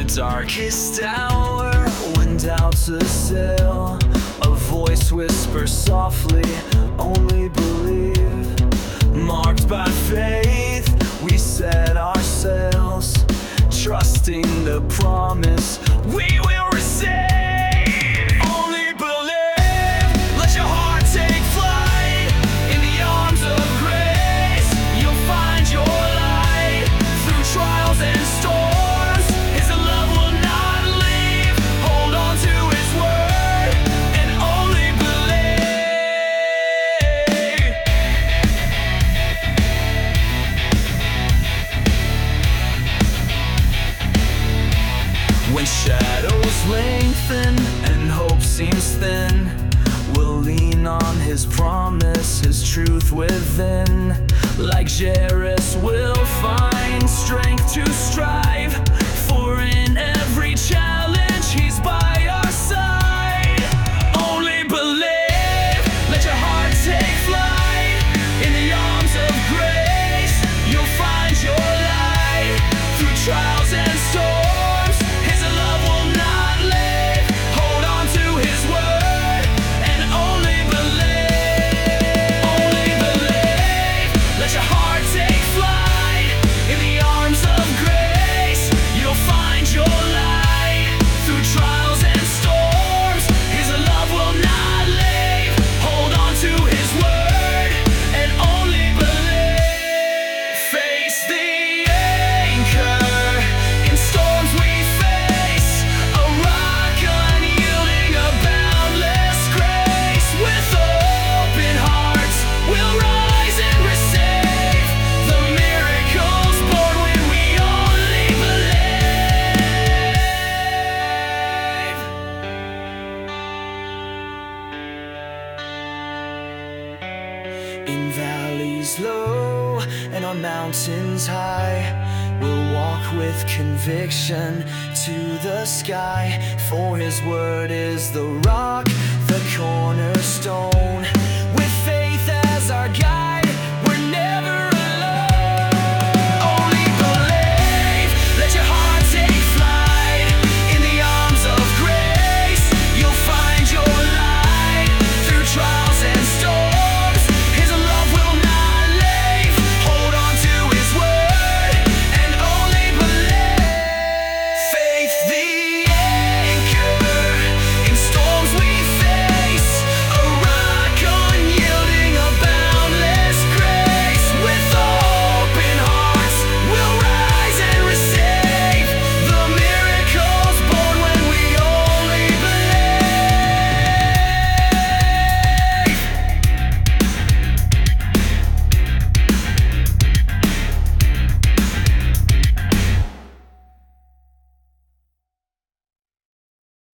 darkest hour, when doubts assail, a voice whispers softly, only believe. Marked by faith, we set our sails, trusting the promise we will receive. Only believe, let your heart take flight. In the arms of grace, you'll find your light. Through trials and storms, His love will not leave. Hold on to His word and only believe. When shadows lengthen and hope seems thin, we'll lean on His promise, His truth within. Like Jairus, we'll find strength to strive, for in every challenge He's by our side. Only believe, let your heart take flight. In the arms of grace, you'll find your light. Through trials and storms, His love will not leave. Hold on to His word and only believe. Only believe, let your heart take flight. In the arms of grace, you'll find your light. Through trials and storms, His love will not leave. Hold on to His word and only believe. Face the anchor in storms we face, a rock unyielding, a boundless grace. With open hearts, we'll rise and receive the miracles born when we only believe. In valleys low and on mountains high, we'll walk with conviction to the sky. For His word is the rock, the cornerstone.